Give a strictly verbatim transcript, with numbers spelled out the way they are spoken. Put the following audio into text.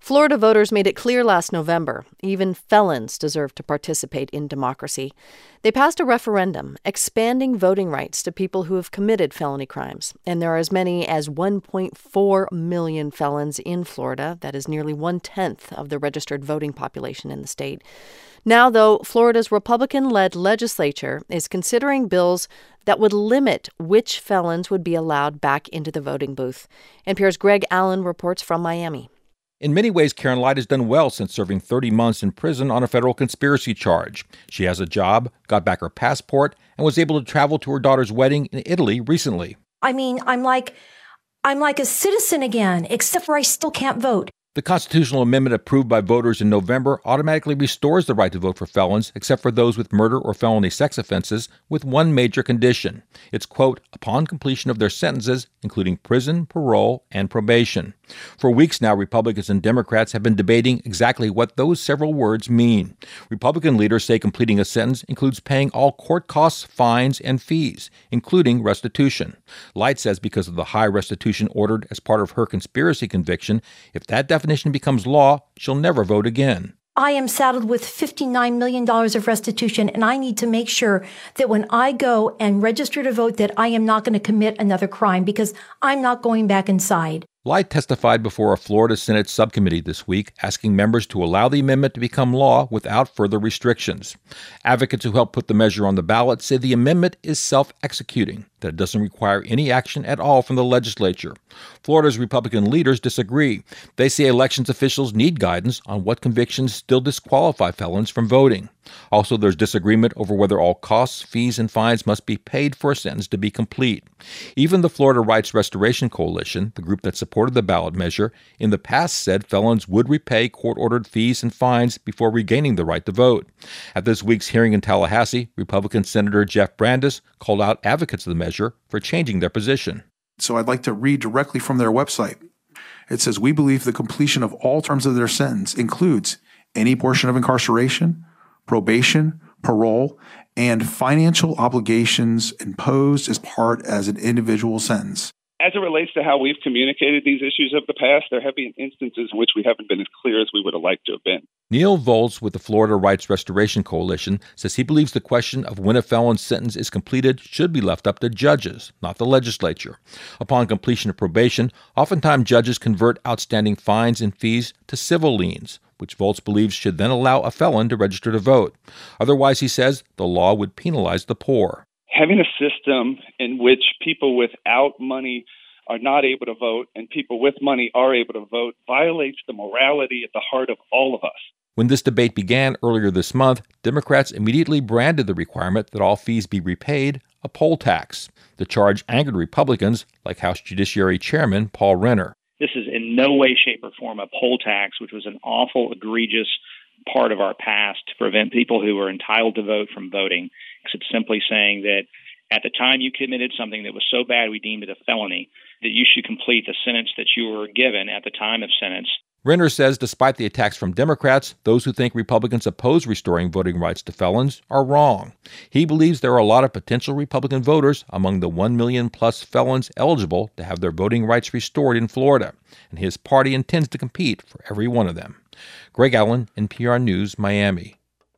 Florida voters made it clear last November, even felons deserve to participate in democracy. They passed a referendum expanding voting rights to people who have committed felony crimes. And there are as many as one point four million felons in Florida. That is nearly one-tenth of the registered voting population in the state. Now, though, Florida's Republican-led legislature is considering bills that would limit which felons would be allowed back into the voting booth. N P R's Greg Allen reports from Miami. In many ways, Karen Light has done well since serving thirty months in prison on a federal conspiracy charge. She has a job, got back her passport, and was able to travel to her daughter's wedding in Italy recently. I mean, I'm like, I'm like a citizen again, except for I still can't vote. The constitutional amendment approved by voters in November automatically restores the right to vote for felons, except for those with murder or felony sex offenses, with one major condition. It's, quote, upon completion of their sentences, including prison, parole, and probation. For weeks now, Republicans and Democrats have been debating exactly what those several words mean. Republican leaders say completing a sentence includes paying all court costs, fines, and fees, including restitution. Light says because of the high restitution ordered as part of her conspiracy conviction, if that definition becomes law, she'll never vote again. I am saddled with fifty-nine million dollars of restitution, and I need to make sure that when I go and register to vote that I am not going to commit another crime because I'm not going back inside. Light testified before a Florida Senate subcommittee this week, asking members to allow the amendment to become law without further restrictions. Advocates who helped put the measure on the ballot say the amendment is self-executing, that it doesn't require any action at all from the legislature. Florida's Republican leaders disagree. They say elections officials need guidance on what convictions still disqualify felons from voting. Also, there's disagreement over whether all costs, fees, and fines must be paid for a sentence to be complete. Even the Florida Rights Restoration Coalition, the group that supported the ballot measure, in the past said felons would repay court-ordered fees and fines before regaining the right to vote. At this week's hearing in Tallahassee, Republican Senator Jeff Brandes called out advocates of the measure for changing their position. So I'd like to read directly from their website. It says, we believe the completion of all terms of their sentence includes any portion of incarceration, probation, parole, and financial obligations imposed as part as an individual sentence. As it relates to how we've communicated these issues of the past, there have been instances in which we haven't been as clear as we would have liked to have been. Neil Volz with the Florida Rights Restoration Coalition says he believes the question of when a felon's sentence is completed should be left up to judges, not the legislature. Upon completion of probation, oftentimes judges convert outstanding fines and fees to civil liens, which Volz believes should then allow a felon to register to vote. Otherwise, he says, the law would penalize the poor. Having a system in which people without money are not able to vote and people with money are able to vote violates the morality at the heart of all of us. When this debate began earlier this month, Democrats immediately branded the requirement that all fees be repaid a poll tax. The charge angered Republicans, like House Judiciary Chairman Paul Renner. This is in no way, shape, or form a poll tax, which was an awful, egregious part of our past to prevent people who were entitled to vote from voting. It's simply saying that at the time you committed something that was so bad we deemed it a felony, that you should complete the sentence that you were given at the time of sentence. Renner says despite the attacks from Democrats, those who think Republicans oppose restoring voting rights to felons are wrong. He believes there are a lot of potential Republican voters among the one million plus felons eligible to have their voting rights restored in Florida, and his party intends to compete for every one of them. Greg Allen, N P R News, Miami.